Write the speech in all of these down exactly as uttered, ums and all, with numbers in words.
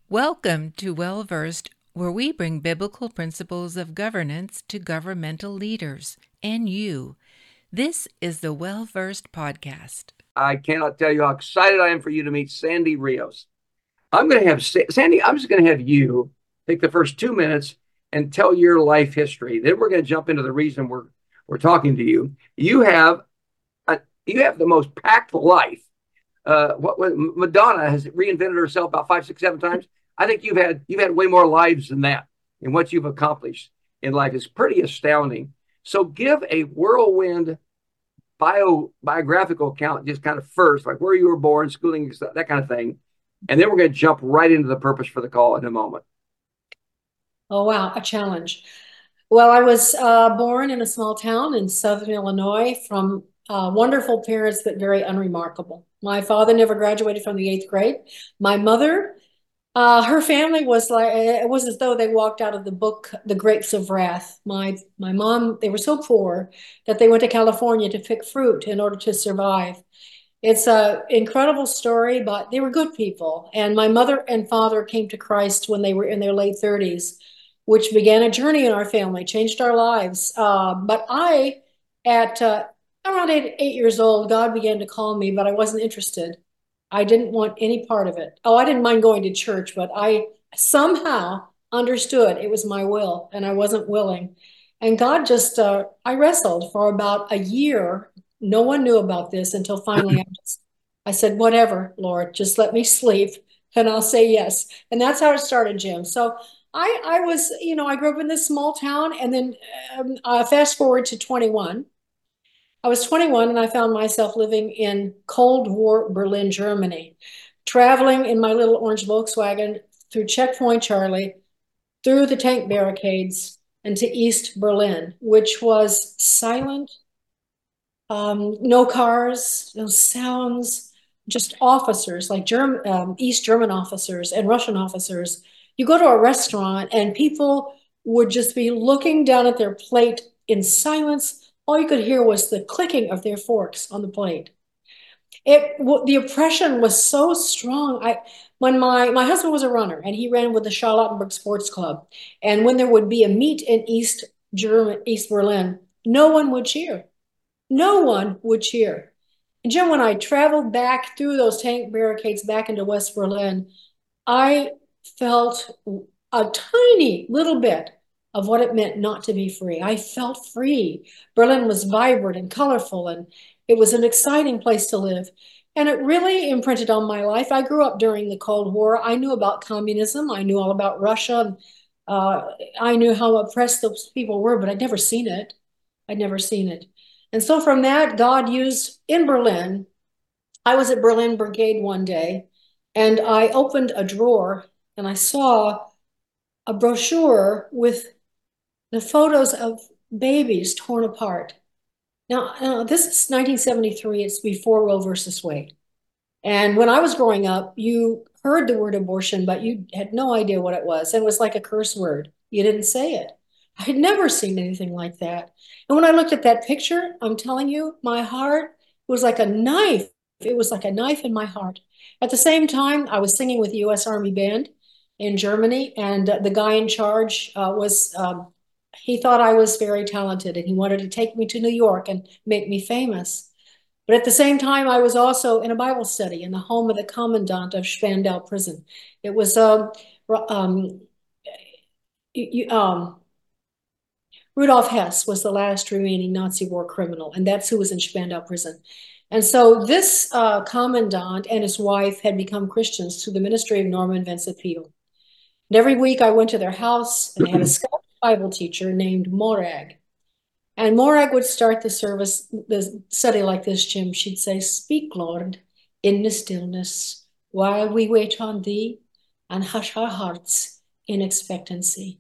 Welcome to Well Versed, where we bring biblical principles of governance to governmental leaders and you. This is the Well Versed podcast. I cannot tell you how excited I am for you to meet Sandy Rios. I'm going to have Sandy, I'm just going to have you take the first two minutes and tell your life history. Then we're going to jump into the reason we're we're talking to you. You have a, you have the most packed life. Uh, what, what Madonna has reinvented herself about five, six, seven times. I think you've had you've had way more lives than that, and what you've accomplished in life is pretty astounding. So give a whirlwind bio biographical account, just kind of first, like where you were born, schooling, that kind of thing, and then we're going to jump right into the purpose for the call in a moment. Oh wow, a challenge. Well, I was uh, born in a small town in southern Illinois from uh, wonderful parents, but very unremarkable. My father never graduated from the eighth grade. My mother, uh, her family was like, it was as though they walked out of the book, The Grapes of Wrath. My, my mom, they were so poor that they went to California to pick fruit in order to survive. It's an incredible story, but they were good people. And my mother and father came to Christ when they were in their late thirties, which began a journey in our family, changed our lives. Uh, but I, at uh, around eight, eight years old, God began to call me, but I wasn't interested. I didn't want any part of it. Oh, I didn't mind going to church, but I somehow understood it was my will, and I wasn't willing. And God just, uh, I wrestled for about a year. No one knew about this until finally I, just, I said, whatever, Lord, just let me sleep and I'll say yes. And that's how it started, Jim. So I, I was, you know, I grew up in this small town, and then um, uh, fast forward to twenty-one. I was twenty-one and I found myself living in Cold War Berlin, Germany, traveling in my little orange Volkswagen through Checkpoint Charlie, through the tank barricades, and to East Berlin, which was silent, um, no cars, no sounds, just officers, like German, um, East German officers and Russian officers. You go to a restaurant and people would just be looking down at their plate in silence. All you could hear was the clicking of their forks on the plate. It the oppression was so strong. I when my my husband was a runner and he ran with the Charlottenburg Sports Club, and when there would be a meet in East German East Berlin, no one would cheer. No one would cheer. And Jim, when I traveled back through those tank barricades back into West Berlin, I felt a tiny little bit of what it meant not to be free. I felt free. Berlin was vibrant and colorful, and it was an exciting place to live. And it really imprinted on my life. I grew up during the Cold War. I knew about communism. I knew all about Russia. Uh, I knew how oppressed those people were, but I'd never seen it. I'd never seen it. And so from that, God used in Berlin. I was at Berlin Brigade one day, and I opened a drawer and I saw a brochure with the photos of babies torn apart. Now, now this is nineteen seventy-three. It's before Roe versus Wade. And when I was growing up, you heard the word abortion, but you had no idea what it was. It was like a curse word. You didn't say it. I had never seen anything like that. And when I looked at that picture, I'm telling you, my heart was like a knife. It was like a knife in my heart. At the same time, I was singing with the U S Army Band in Germany, and uh, the guy in charge uh, was, um, he thought I was very talented, and he wanted to take me to New York and make me famous. But at the same time, I was also in a Bible study in the home of the commandant of Spandau prison. It was, um, um, you, um, Rudolf Hess was the last remaining Nazi war criminal, and that's who was in Spandau prison. And so this uh, commandant and his wife had become Christians through the ministry of Norman Vincent Peale. And every week I went to their house, and they had a Scottish Bible teacher named Morag. And Morag would start the service, the study like this, Jim. She'd say, "Speak, Lord, in the stillness, while we wait on thee, and hush our hearts in expectancy."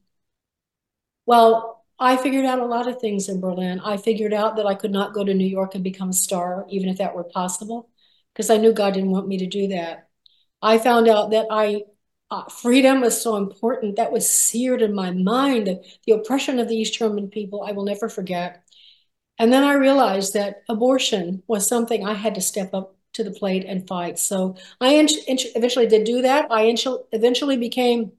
Well, I figured out a lot of things in Berlin. I figured out that I could not go to New York and become a star, even if that were possible, because I knew God didn't want me to do that. I found out that I uh, freedom was so important. That was seared in my mind. The oppression of the East German people, I will never forget. And then I realized that abortion was something I had to step up to the plate and fight. So I eventually did do that. I eventually became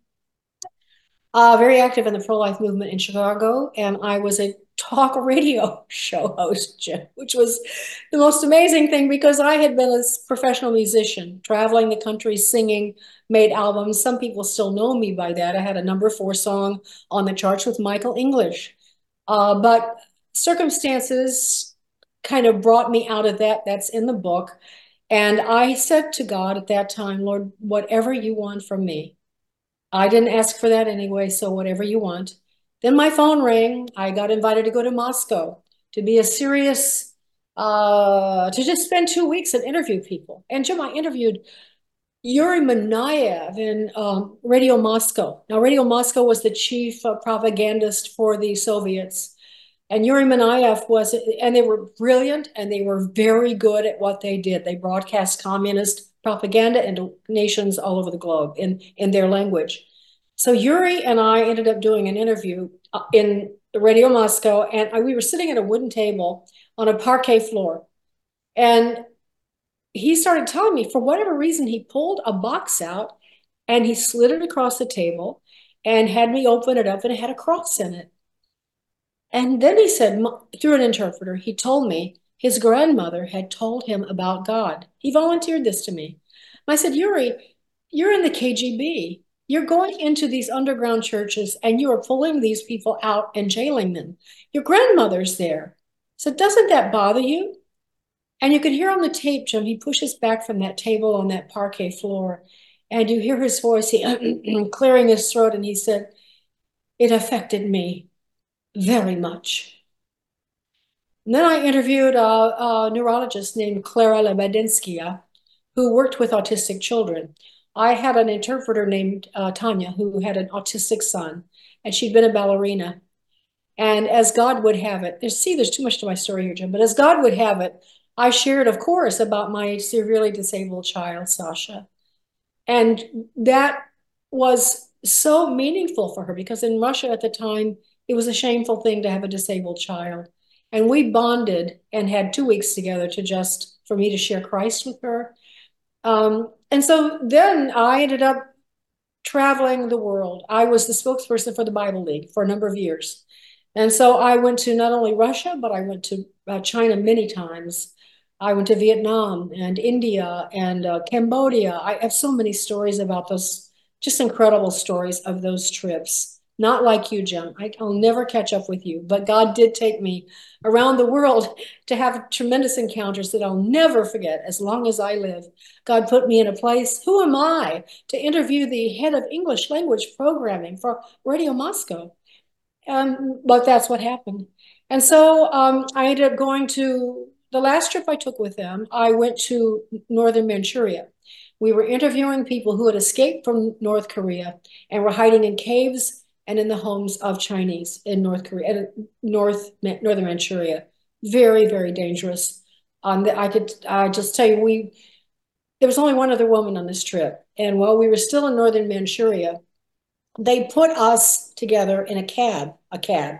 uh, very active in the pro-life movement in Chicago, and I was a talk radio show host, which was the most amazing thing because I had been a professional musician, traveling the country, singing, made albums. Some people still know me by that. I had a number four song on the charts with Michael English. Uh, but circumstances kind of brought me out of that. That's in the book. And I said to God at that time, Lord, whatever you want from me. I didn't ask for that anyway, so whatever you want. Then my phone rang. I got invited to go to Moscow to be a serious, uh, to just spend two weeks and interview people. And Jim, I interviewed Yuri Manayev in um, Radio Moscow. Now, Radio Moscow was the chief uh, propagandist for the Soviets. And Yuri Manayev was, and they were brilliant, and they were very good at what they did. They broadcast communist propaganda into nations all over the globe in, in their language. So Yuri and I ended up doing an interview in Radio Moscow, and I, we were sitting at a wooden table on a parquet floor. And he started telling me, for whatever reason, he pulled a box out and he slid it across the table and had me open it up, and it had a cross in it. And then he said, through an interpreter, he told me his grandmother had told him about God. He volunteered this to me. I said, Yuri, you're in the K G B. You're going into these underground churches and you are pulling these people out and jailing them. Your grandmother's there. So doesn't that bother you? And you could hear on the tape, Jim, he pushes back from that table on that parquet floor, and you hear his voice, he clearing his throat, and he said, it affected me very much. And then I interviewed a, a neurologist named Clara Lebedinskia, who worked with autistic children. I had an interpreter named uh, Tanya, who had an autistic son, and she'd been a ballerina. And as God would have it, there's, see, there's too much to my story here, Jim, but as God would have it, I shared, of course, about my severely disabled child, Sasha. And that was so meaningful for her because in Russia at the time, it was a shameful thing to have a disabled child. And we bonded and had two weeks together to just, for me to share Christ with her. Um, and so then I ended up traveling the world. I was the spokesperson for the Bible League for a number of years. And so I went to not only Russia, but I went to uh, China many times. I went to Vietnam and India and uh, Cambodia. I have so many stories about those, just incredible stories of those trips. Not like you, Jim. I, I'll never catch up with you, but God did take me around the world to have tremendous encounters that I'll never forget as long as I live. God put me in a place. Who am I to interview the head of English language programming for Radio Moscow? Um, but that's what happened. And so um, I ended up going to, the last trip I took with them, I went to northern Manchuria. We were interviewing people who had escaped from North Korea and were hiding in caves and in the homes of Chinese in North Korea, North northern Manchuria. Very, very dangerous. Um, I could I just tell you, we there was only one other woman on this trip, and while we were still in northern Manchuria, they put us together in a cab, a cab,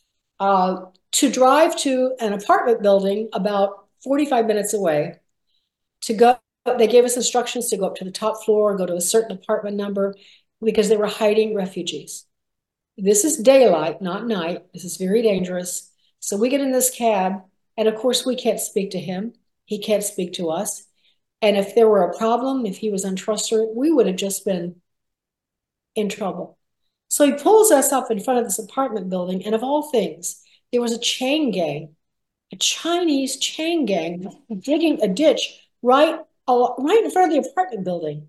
uh, to drive to an apartment building about forty-five minutes away. To go, they gave us instructions to go up to the top floor, go to a certain apartment number, because they were hiding refugees. This is daylight, not night. This is very dangerous. So we get in this cab, and of course we can't speak to him. He can't speak to us. And if there were a problem, if he was untrustworthy, we would have just been in trouble. So he pulls us up in front of this apartment building, and of all things, there was a chain gang, a Chinese chain gang digging a ditch right, right in front of the apartment building.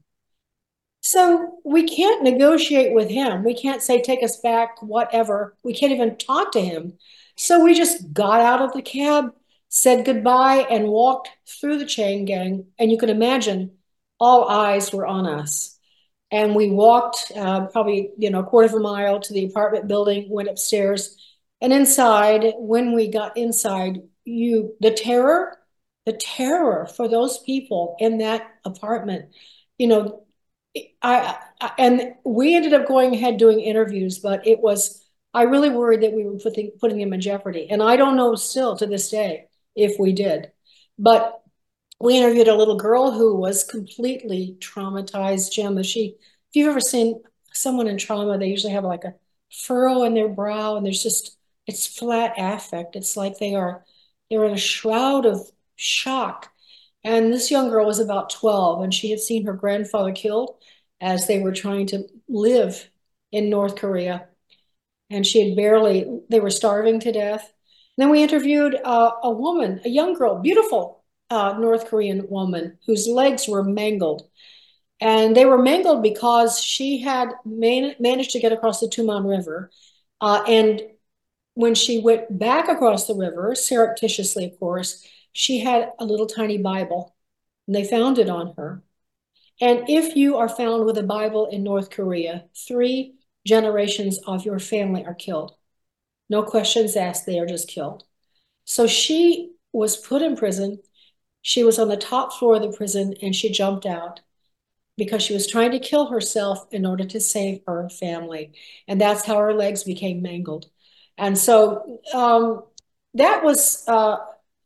So we can't negotiate with him. We can't say, take us back, whatever. We can't even talk to him. So we just got out of the cab, said goodbye, and walked through the chain gang. And you can imagine all eyes were on us. And we walked uh, probably, you know, a quarter of a mile to the apartment building, went upstairs. And inside, when we got inside, you the terror, the terror for those people in that apartment, you know, I, I and we ended up going ahead doing interviews, but it was, I really worried that we were putting, putting them in jeopardy. And I don't know still to this day if we did. But we interviewed a little girl who was completely traumatized, Jim. If she, if you've ever seen someone in trauma, they usually have like a furrow in their brow, and there's just, it's flat affect. It's like they are, they're in a shroud of shock. And this young girl was about twelve, and she had seen her grandfather killed as they were trying to live in North Korea. And she had barely, they were starving to death. And then we interviewed uh, a woman, a young girl, beautiful uh, North Korean woman whose legs were mangled. And they were mangled because she had man managed to get across the Tuman River. Uh, and when she went back across the river, surreptitiously, of course, she had a little tiny Bible, and they found it on her. And if you are found with a Bible in North Korea, three generations of your family are killed. No questions asked, they are just killed. So she was put in prison. She was on the top floor of the prison, and she jumped out because she was trying to kill herself in order to save her family. And that's how her legs became mangled. And so um, that was, uh,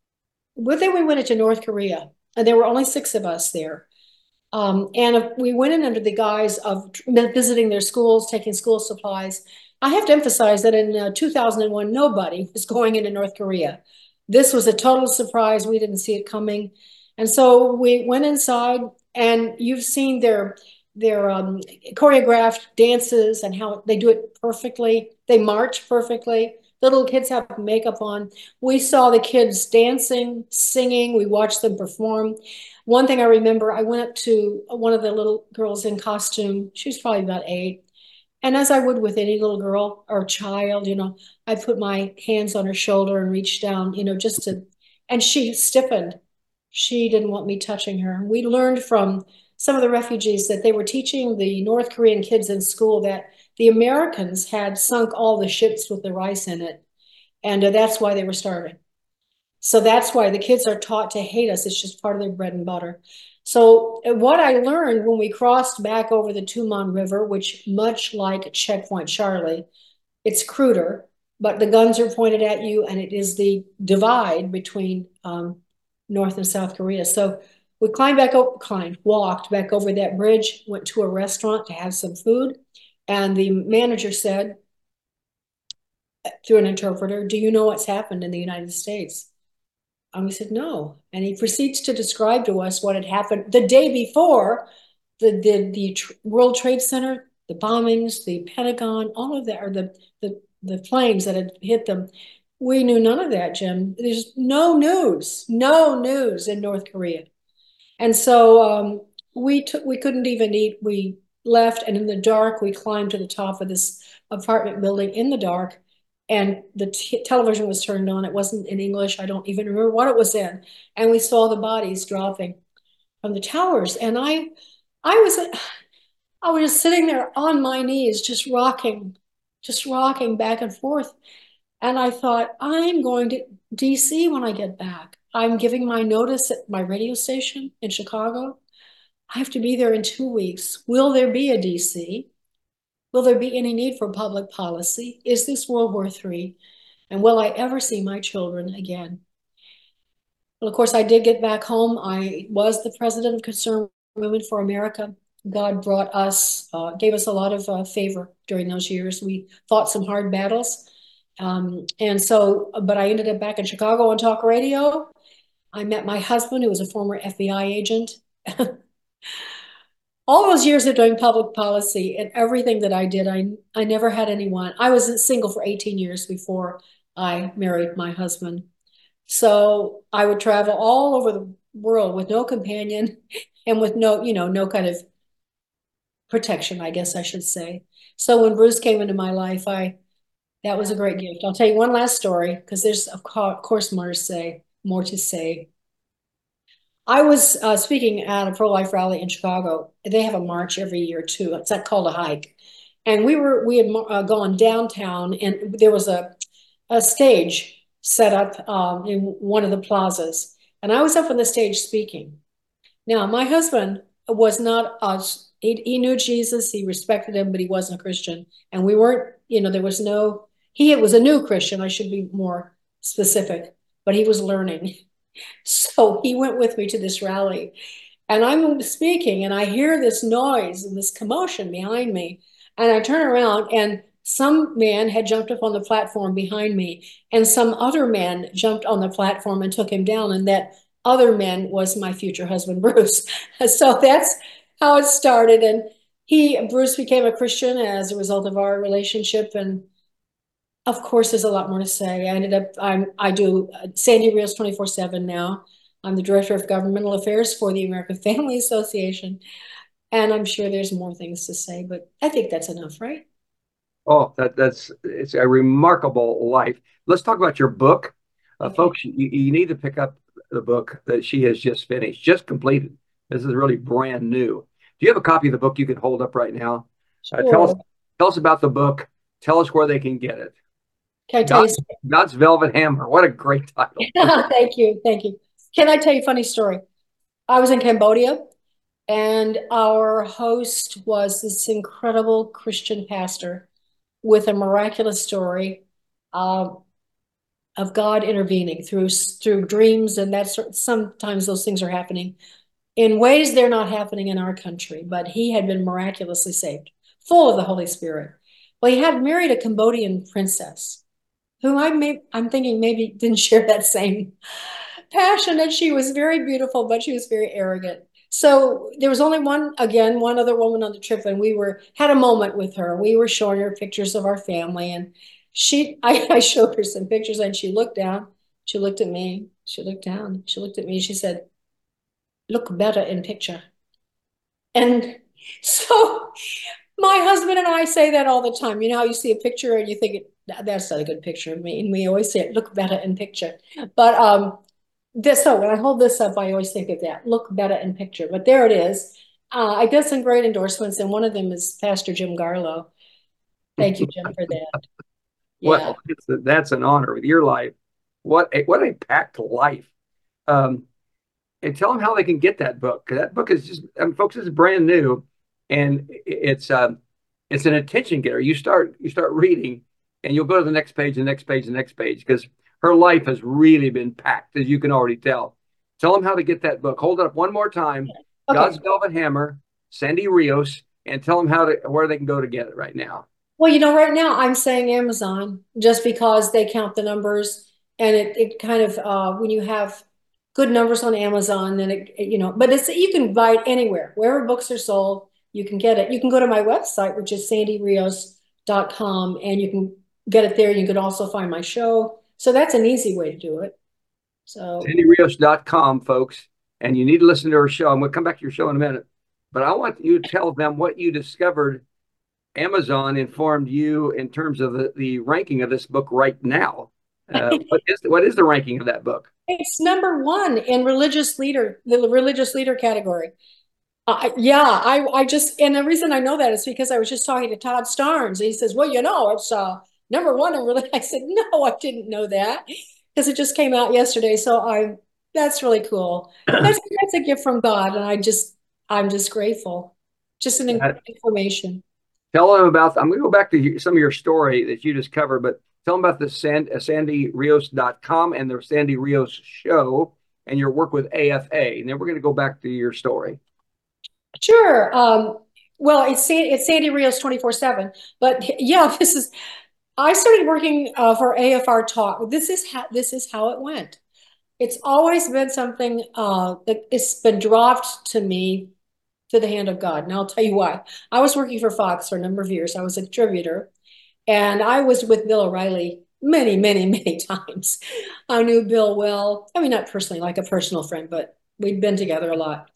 then we went into North Korea, and there were only six of us there. Um, and we went in under the guise of visiting their schools, taking school supplies. I have to emphasize that in uh, two thousand one, nobody was going into North Korea. This was a total surprise. We didn't see it coming. And so we went inside, and you've seen their, their um, choreographed dances and how they do it perfectly. They march perfectly. The little kids have makeup on. We saw the kids dancing, singing. We watched them perform. One thing I remember, I went up to one of the little girls in costume. She was probably about eight. And as I would with any little girl or child, you know, I put my hands on her shoulder and reached down, you know, just to, and she stiffened. She didn't want me touching her. We learned from some of the refugees that they were teaching the North Korean kids in school that the Americans had sunk all the ships with the rice in it. And uh, that's why they were starving. So that's why the kids are taught to hate us. It's just part of their bread and butter. So what I learned when we crossed back over the Tuman River, which much like Checkpoint Charlie, it's cruder, but the guns are pointed at you, and it is the divide between um, North and South Korea. So we climbed back up, climbed, walked back over that bridge, went to a restaurant to have some food. And the manager said, through an interpreter, "Do you know what's happened in the United States?" And we said, "No." And he proceeds to describe to us what had happened the day before, the, the, the World Trade Center, the bombings, the Pentagon, all of that, or the, the, the planes that had hit them. We knew none of that, Jim. There's no news, no news in North Korea. And so um, we, took, we couldn't even eat. We left, and in the dark, we climbed to the top of this apartment building in the dark. And the t television was turned on. It wasn't in English. I don't even remember what it was in. And we saw the bodies dropping from the towers. And I, I was, I was just sitting there on my knees, just rocking, just rocking back and forth. And I thought, I'm going to D C when I get back. I'm giving my notice at my radio station in Chicago. I have to be there in two weeks. Will there be a D C? Will there be any need for public policy? Is this World War Three? And will I ever see my children again? Well, of course, I did get back home. I was the president of Concerned Women for America. God brought us, uh, gave us a lot of uh, favor during those years. We fought some hard battles. Um, and so, but I ended up back in Chicago on talk radio. I met my husband, who was a former F B I agent. All those years of doing public policy and everything that I did, I, I never had anyone. I was single for eighteen years before I married my husband. So I would travel all over the world with no companion and with no, you know, no kind of protection, I guess I should say. So when Bruce came into my life, I, that was a great gift. I'll tell you one last story, because there's of course more to say, more to say. I was uh, speaking at a pro-life rally in Chicago. They have a march every year too. It's like called a hike. And we were we had uh, gone downtown, and there was a, a stage set up um, in one of the plazas. And I was up on the stage speaking. Now, my husband was not us. He, he knew Jesus. He respected him, but he wasn't a Christian. And we weren't, you know, there was no, he was a new Christian. I should be more specific, but he was learning. So he went with me to this rally. And I'm speaking, and I hear this noise and this commotion behind me. And I turn around, and some man had jumped up on the platform behind me, and some other man jumped on the platform and took him down. And that other man was my future husband, Bruce. So that's how it started. And he, Bruce, became a Christian as a result of our relationship. And of course, there's a lot more to say. I ended up, I'm, I do Sandy Rios twenty-four seven now. I'm the Director of Governmental Affairs for the American Family Association. And I'm sure there's more things to say, but I think that's enough, right? Oh, that that's it's a remarkable life. Let's talk about your book. Uh, Okay. folks, you, you need to pick up the book that she has just finished, just completed. This is really brand new. Do you have a copy of the book you can hold up right now? Uh, tell us Sure. tell us about the book. Tell us where they can get it. Can I tell God, you? God's Velvet Hammer. What a great title. Okay. Thank you. Thank you. Can I tell you a funny story? I was in Cambodia, and our host was this incredible Christian pastor with a miraculous story uh, of God intervening through through dreams, and that sort. Sometimes those things are happening in ways they're not happening in our country. But he had been miraculously saved, full of the Holy Spirit. Well, he had married a Cambodian princess, whom I may I'm thinking maybe didn't share that same passion, and she was very beautiful, but she was very arrogant. So there was only one, again, one other woman on the trip, and we were had a moment with her. We were showing her pictures of our family, and she, I, I showed her some pictures, and she looked down. She looked at me. She looked down. She looked at me. She said, "Look better in picture." And so my husband and I say that all the time. You know how you see a picture and you think, that's not a good picture of me. And we always say, "Look better in picture." But um, this, so when I hold this up, I always think of that. Look better in picture. But there it is. Uh, I did some great endorsements, and one of them is Pastor Jim Garlow. Thank you, Jim, for that. Yeah. Well, it's, that's an honor with your life. What a, what a packed life. Um, and tell them how they can get that book. 'Cause that book is just, I mean, folks, it's brand new, and it's um, it's an attention getter. You start you start reading, and you'll go to the next page, the next page, the next page, because her life has really been packed, as you can already tell. Tell them how to get that book. Hold it up one more time. Okay. God's Velvet Hammer, Sandy Rios, and tell them how to where they can go to get it right now. Well, you know, right now I'm saying Amazon just because they count the numbers, and it, it kind of uh, when you have good numbers on Amazon, then it, it, you know, but it's you can buy it anywhere, wherever books are sold, you can get it. You can go to my website, which is sandy rios dot com, and you can get it there. You can also find my show. So that's an easy way to do it. So sandy rios dot com, folks. And you need to listen to her show. And we'll come back to your show in a minute. But I want you to tell them what you discovered Amazon informed you in terms of the, the ranking of this book right now. Uh, what is what is the ranking of that book? it's number one in religious leader, the religious leader category. Uh, yeah, I, I just, and the reason I know that is because I was just talking to Todd Starnes. And he says, "Well, you know, it's uh, number one in religion." I said, "No, I didn't know that," because it just came out yesterday. So I, that's really cool. That's that's a gift from God, and I just, I'm just grateful. Just an Uh, information. Tell them about, I'm going to go back to some of your story that you just covered, but tell them about the Sand, uh, sandy rios dot com and the Sandy Rios show and your work with A F A. And then we're going to go back to your story. Sure. Um, well, it's it's Sandy Rios twenty-four seven, but yeah, this is. I started working uh, for A F R Talk. This is how this is how it went. It's always been something uh, that it's been dropped to me to the hand of God. And I'll tell you why. I was working for Fox for a number of years. I was a contributor, and I was with Bill O'Reilly many, many, many times. I knew Bill well. I mean, not personally, like a personal friend, but we'd been together a lot.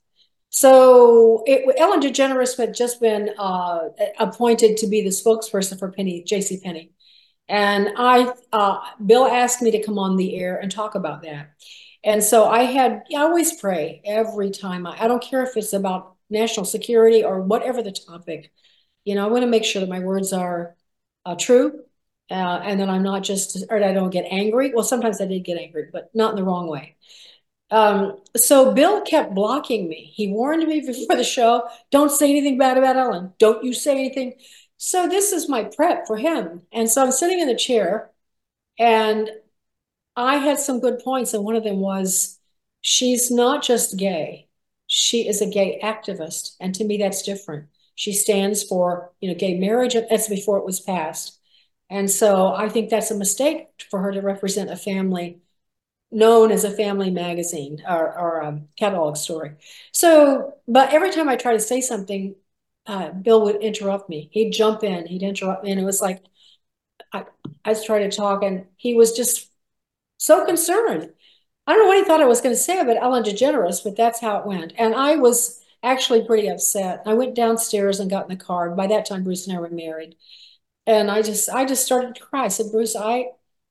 So it, Ellen DeGeneres had just been uh, appointed to be the spokesperson for Penny, J C Penney. And I, uh, Bill asked me to come on the air and talk about that. And so I had, I always pray every time. I, I don't care if it's about national security or whatever the topic. You know, I want to make sure that my words are uh, true, uh, and that I'm not just, or I don't get angry. Well, sometimes I did get angry, but not in the wrong way. Um, so Bill kept blocking me. He warned me before the show, "Don't say anything bad about Ellen. Don't you say anything." So this is my prep for him. And so I'm sitting in the chair, and I had some good points. And one of them was, she's not just gay. She is a gay activist. And to me, that's different. She stands for, you know, gay marriage. That's before it was passed. And so I think that's a mistake for her to represent a family known as a family magazine or, or a catalog story. So, but every time I try to say something, uh, Bill would interrupt me. He'd jump in, he'd interrupt me. And it was like, I, I started talking. He was just so concerned. I don't know what he thought I was going to say about Ellen DeGeneres, but that's how it went. And I was actually pretty upset. I went downstairs and got in the car. By that time, Bruce and I were married. And I just, I just started to cry. I said, Bruce, I,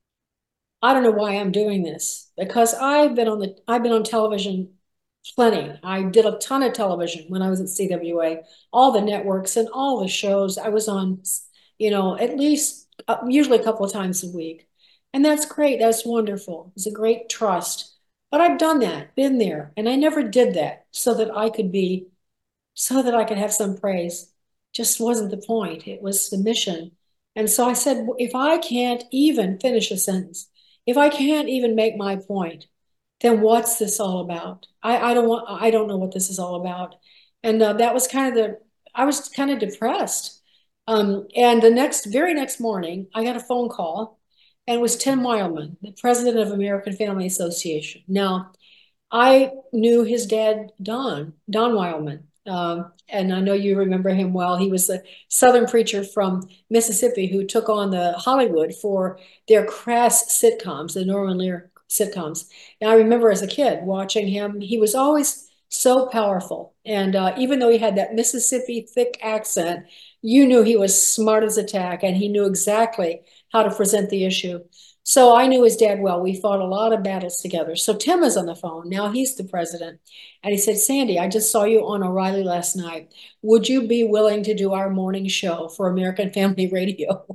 I don't know why I'm doing this because I've been on the, I've been on television plenty. I did a ton of television when I was at C W A, all the networks and all the shows. I was on, you know, at least uh, usually a couple of times a week. And that's great. That's wonderful. It's a great trust. But I've done that, been there, and I never did that so that I could be, so that I could have some praise. Just wasn't the point. It was the mission. And so I said, if I can't even finish a sentence, if I can't even make my point, then what's this all about? I, I don't want, I don't know what this is all about. And uh, that was kind of the, I was kind of depressed. Um, and the next, very next morning, I got a phone call, and it was Tim Wildman, the president of American Family Association. Now, I knew his dad, Don, Don Wildman. Um, and I know you remember him well. He was a Southern preacher from Mississippi who took on the Hollywood for their crass sitcoms, the Norman Lear sitcoms. And I remember as a kid watching him. He was always so powerful. And uh, even though he had that Mississippi thick accent, you knew he was smart as a tack and he knew exactly how to present the issue. So I knew his dad well. We fought a lot of battles together. So Tim is on the phone. Now he's the president. And he said, Sandy, I just saw you on O'Reilly last night. Would you be willing to do our morning show for American Family Radio?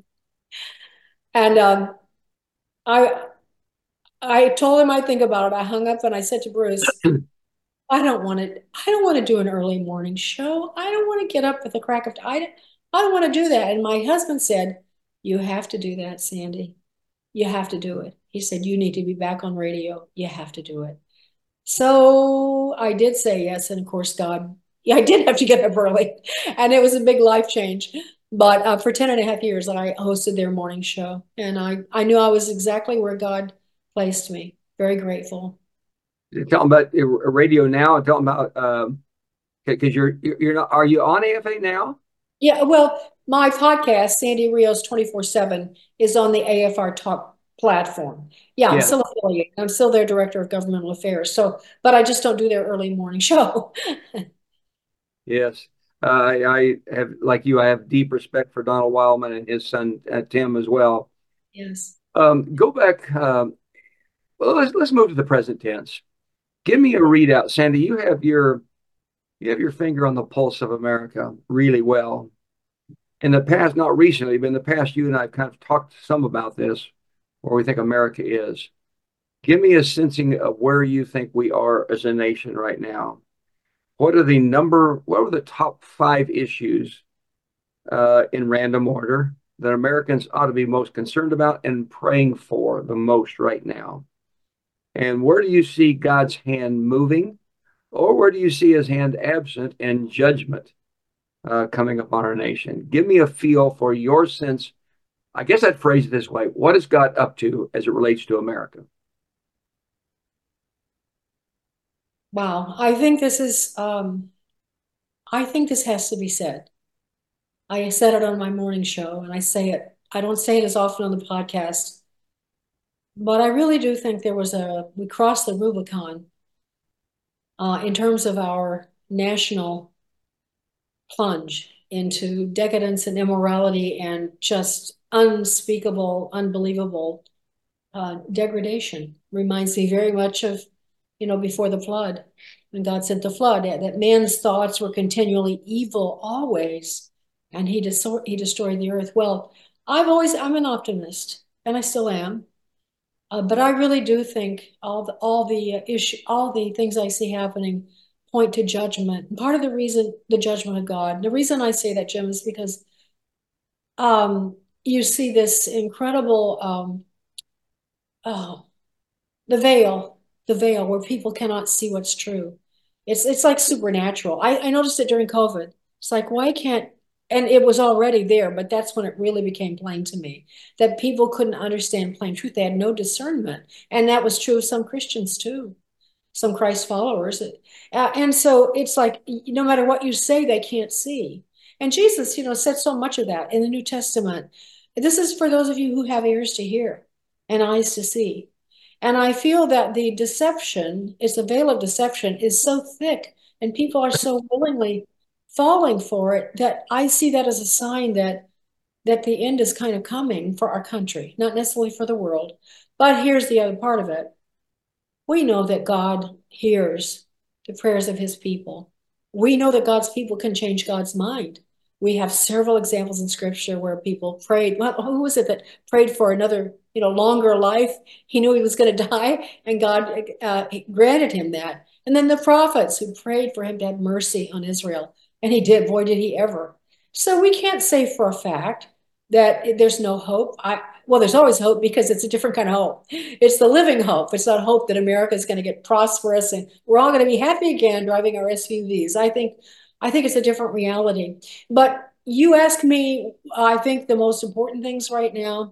And um, I I told him I'd think about it. I hung up and I said to Bruce, I don't want to, I don't want to do an early morning show. I don't want to get up with the crack of, I, I don't want to do that. And my husband said, you have to do that, Sandy. You have to do it. He said, you need to be back on radio. You have to do it. So I did say yes. And of course, God, yeah, I did have to get up early. And it was a big life change. But uh, for ten and a half years, I hosted their morning show. And I, I knew I was exactly where God placed me. Very grateful. You're talking about radio now. Talking about um, because you're you're not. Are you on A F A now? Yeah. Well, my podcast, Sandy Rios twenty-four seven, is on the A F R Talk platform. Yeah, I'm Yes. still affiliated. I'm still their director of governmental affairs. So, but I just don't do their early morning show. Yes. Uh, I have, like you, I have deep respect for Donald Wildman and his son uh, Tim as well. Yes. Um, go back. Um, well, let's let's move to the present tense. Give me a readout, Sandy. You have your you have your finger on the pulse of America really well. In the past, not recently, but in the past, you and I have kind of talked some about this, where we think America is. Give me a sensing of where you think we are as a nation right now. What are the number, what are the top five issues uh, in random order that Americans ought to be most concerned about and praying for the most right now? And where do you see God's hand moving, or where do you see his hand absent and judgment uh, coming upon our nation? Give me a feel for your sense. I guess I'd phrase it this way. What is God up to as it relates to America? Wow. I think this is, um, I think this has to be said. I said it on my morning show and I say it, I don't say it as often on the podcast, but I really do think there was a, we crossed the Rubicon uh, in terms of our national plunge into decadence and immorality and just unspeakable, unbelievable uh, degradation. Reminds me very much of, you know, before the flood, when God sent the flood, that man's thoughts were continually evil always, and he, dis- he destroyed the earth. Well, I've always, I'm an optimist, and I still am. Uh, but I really do think all the all the uh, issue, all the things I see happening point to judgment. And part of the reason, the judgment of God. The reason I say that, Jim, is because um, you see this incredible, um, oh, the veil the veil where people cannot see what's true. It's it's like supernatural. I, I noticed it during COVID. It's like, why can't, and it was already there, but that's when it really became plain to me that people couldn't understand plain truth. They had no discernment. And that was true of some Christians too, some Christ followers. Uh, and so it's like, no matter what you say, they can't see. And Jesus, you know, said so much of that in the New Testament. This is for those of you who have ears to hear and eyes to see. And I feel that the deception, it's the veil of deception, is so thick and people are so willingly falling for it that I see that as a sign that that the end is kind of coming for our country, not necessarily for the world. But here's the other part of it. We know that God hears the prayers of his people. We know that God's people can change God's mind. We have several examples in scripture where people prayed. Well, who was it that prayed for another, you know, longer life? He knew he was going to die, and God uh, granted him that. And then the prophets who prayed for him to have mercy on Israel. And he did. Boy, did he ever. So we can't say for a fact that there's no hope. I, well, there's always hope because it's a different kind of hope. It's the living hope. It's not hope that America is going to get prosperous and we're all going to be happy again driving our S U Vs. I think, I think it's a different reality. But you ask me, I think the most important things right now,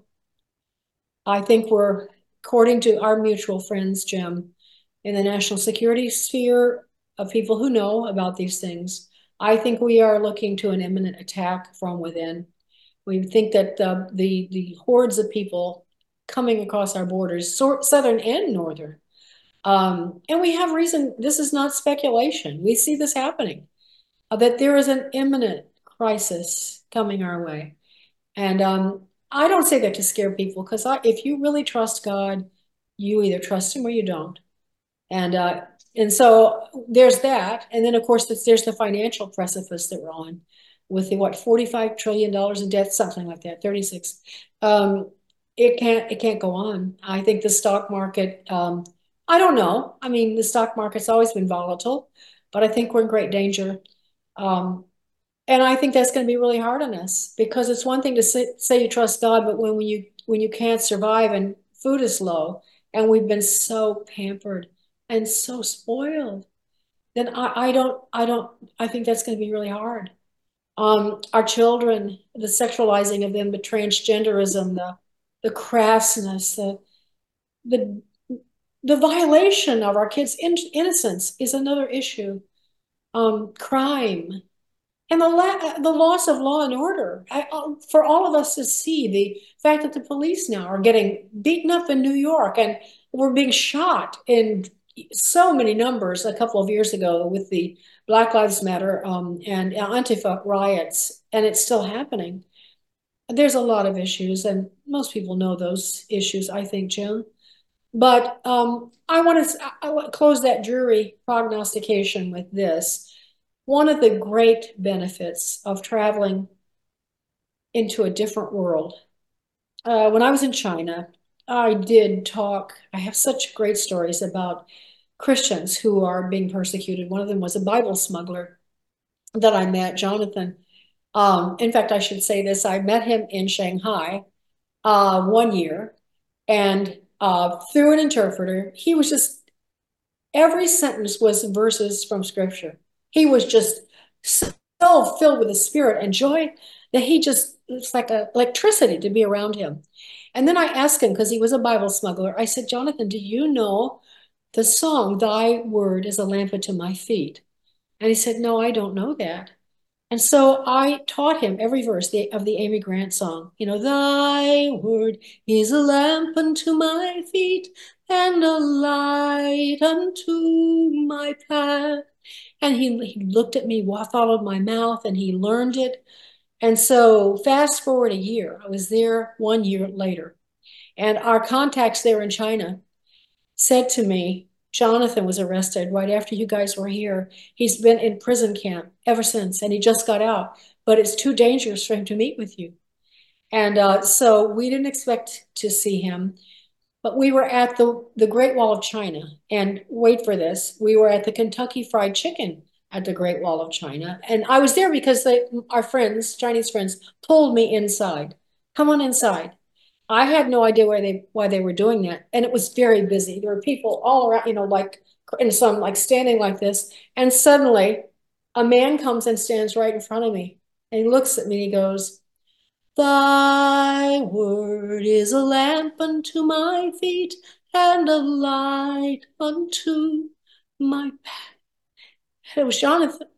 I think we're, according to our mutual friends, Jim, in the national security sphere of people who know about these things, I think we are looking to an imminent attack from within. We think that the, the, the hordes of people coming across our borders, southern and northern, um, and we have reason, this is not speculation. We see this happening, uh, that there is an imminent crisis coming our way. And um, I don't say that to scare people, because if you really trust God, you either trust him or you don't. And uh, and so there's that. And then, of course, there's the financial precipice that we're on with the, what, forty-five trillion dollars in debt, something like that, thirty-six. Um, it can't, it can't go on. I think the stock market, um, I don't know. I mean, the stock market's always been volatile, but I think we're in great danger. Um, and I think that's going to be really hard on us, because it's one thing to say, say you trust God, but when, when you, when you can't survive and food is low and we've been so pampered and so spoiled, then I, I don't, I don't, I think that's going to be really hard. Um, our children, the sexualizing of them, the transgenderism, the, the crassness, the, the, the violation of our kids' in, innocence is another issue. Um, crime and the, la the loss of law and order. I, uh, for all of us to see the fact that the police now are getting beaten up in New York and we're being shot in so many numbers a couple of years ago with the Black Lives Matter um, and Antifa riots, and it's still happening. There's a lot of issues, and most people know those issues, I think, Jim. But um, I want to I want to close that jury prognostication with this. One of the great benefits of traveling into a different world, uh, when I was in China, I did talk, I have such great stories about Christians who are being persecuted. One of them was a Bible smuggler that I met, Jonathan. Um, in fact, I should say this, I met him in Shanghai uh, one year, and uh, through an interpreter, he was just, every sentence was verses from scripture. He was just so filled with the spirit and joy that he just, it's like a, electricity to be around him. And then I asked him, because he was a Bible smuggler, I said, Jonathan, do you know the song, Thy Word is a Lamp unto My Feet? And he said, no, I don't know that. And so I taught him every verse of the Amy Grant song. You know, Thy Word is a lamp unto my feet and a light unto my path. And he, he looked at me, followed my mouth, and he learned it. And so fast forward a year, I was there one year later. And our contacts there in China said to me, Jonathan was arrested right after you guys were here. He's been in prison camp ever since, and he just got out. But it's too dangerous for him to meet with you. And uh, so we didn't expect to see him. But we were at the, the Great Wall of China. And wait for this, we were at the Kentucky Fried Chicken at the Great Wall of China. And I was there because they, our friends, Chinese friends, pulled me inside. Come on inside. I had no idea why they why they were doing that. And it was very busy. There were people all around, you know, like, and some like standing like this. And suddenly a man comes and stands right in front of me. And he looks at me and he goes, "Thy word is a lamp unto my feet and a light unto my path." And it was Jonathan.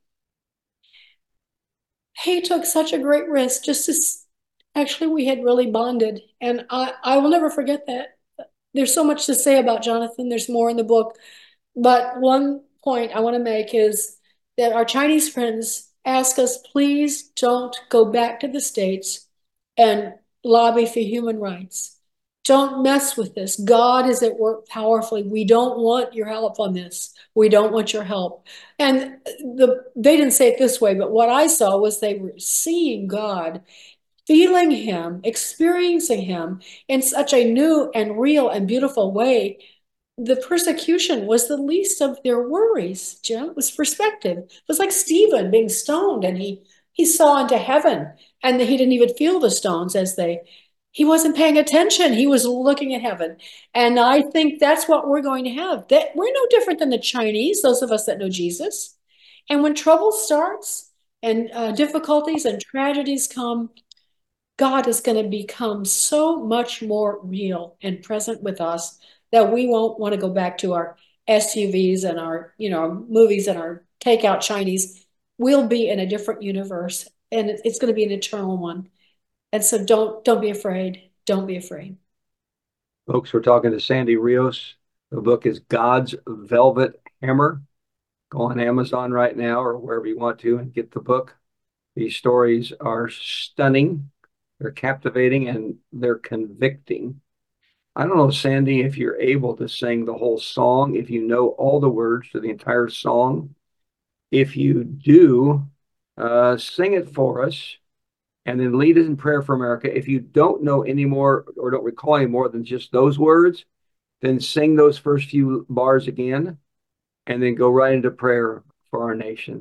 He took such a great risk just to, actually, we had really bonded. And I, I will never forget that. There's so much to say about Jonathan. There's more in the book. But one point I want to make is that our Chinese friends ask us, please don't go back to the States and lobby for human rights. Don't mess with this. God is at work powerfully. We don't want your help on this. We don't want your help. And the they didn't say it this way, but what I saw was they were seeing God, feeling him, experiencing him in such a new and real and beautiful way. The persecution was the least of their worries, Jim. It was perspective. It was like Stephen being stoned, and he he saw into heaven, and he didn't even feel the stones as they, he wasn't paying attention. He was looking at heaven. And I think that's what we're going to have. That we're no different than the Chinese, those of us that know Jesus. And when trouble starts and uh, difficulties and tragedies come, God is going to become so much more real and present with us that we won't want to go back to our S U Vs and our, you know, movies and our takeout Chinese. We'll be in a different universe, and it's going to be an eternal one. And so don't don't be afraid. Don't be afraid. Folks, we're talking to Sandy Rios. The book is God's Velvet Hammer. Go on Amazon right now or wherever you want to and get the book. These stories are stunning. They're captivating and they're convicting. I don't know, Sandy, if you're able to sing the whole song, if you know all the words to the entire song. If you do, uh, sing it for us and then lead us in prayer for America. If you don't know any more or don't recall any more than just those words, then sing those first few bars again and then go right into prayer for our nation.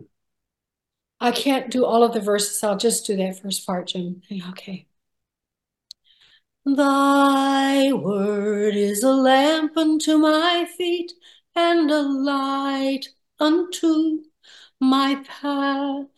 I can't do all of the verses. I'll just do that first part, Jim. Okay. Thy word is a lamp unto my feet and a light unto my path.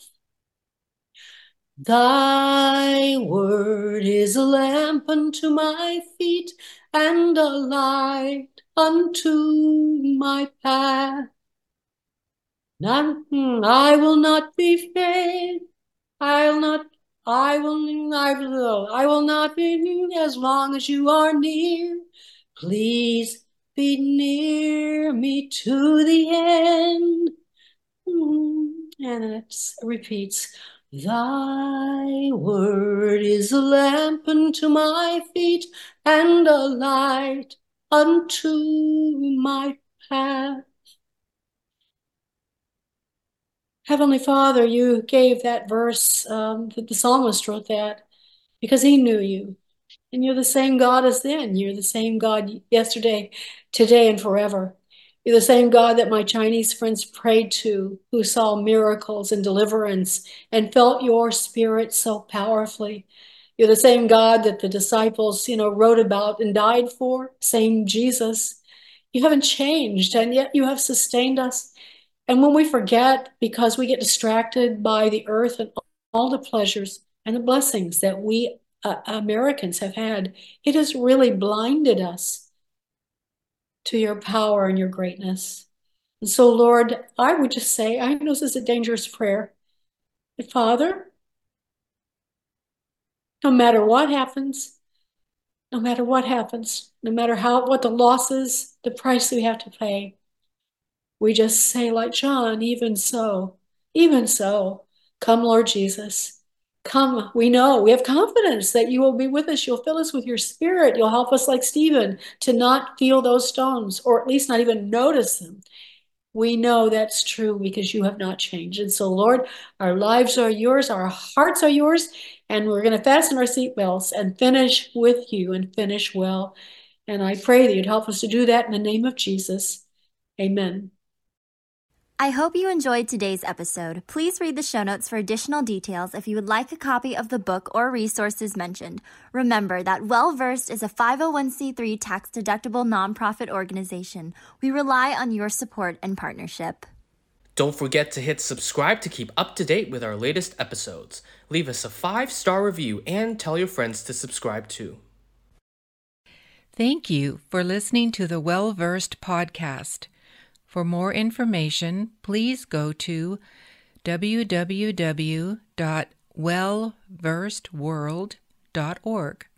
Thy word is a lamp unto my feet and a light unto my path. None, I will not be faint. I'll not I will, I will, I will not be near as long as you are near. Please be near me to the end. And it repeats, thy word is a lamp unto my feet and a light unto my path. Heavenly Father, you gave that verse, um, that the psalmist wrote that because he knew you. And you're the same God as then. You're the same God yesterday, today, and forever. You're the same God that my Chinese friends prayed to, who saw miracles and deliverance and felt your spirit so powerfully. You're the same God that the disciples, you know, wrote about and died for, same Jesus. You haven't changed, and yet you have sustained us. And when we forget, because we get distracted by the earth and all the pleasures and the blessings that we uh, Americans have had, it has really blinded us to your power and your greatness. And so, Lord, I would just say, I know this is a dangerous prayer, but Father, no matter what happens, no matter what happens, no matter how what the loss is, the price we have to pay, we just say like John, even so, even so, come Lord Jesus, come. We know, we have confidence that you will be with us. You'll fill us with your spirit. You'll help us like Stephen to not feel those stones, or at least not even notice them. We know that's true because you have not changed. And so, Lord, our lives are yours, our hearts are yours, and we're going to fasten our seatbelts and finish with you and finish well. And I pray that you'd help us to do that in the name of Jesus. Amen. I hope you enjoyed today's episode. Please read the show notes for additional details if you would like a copy of the book or resources mentioned. Remember that Well-Versed is a five oh one c three tax-deductible nonprofit organization. We rely on your support and partnership. Don't forget to hit subscribe to keep up to date with our latest episodes. Leave us a five-star review and tell your friends to subscribe too. Thank you for listening to the Well-Versed podcast. For more information, please go to w w w dot well versed world dot org.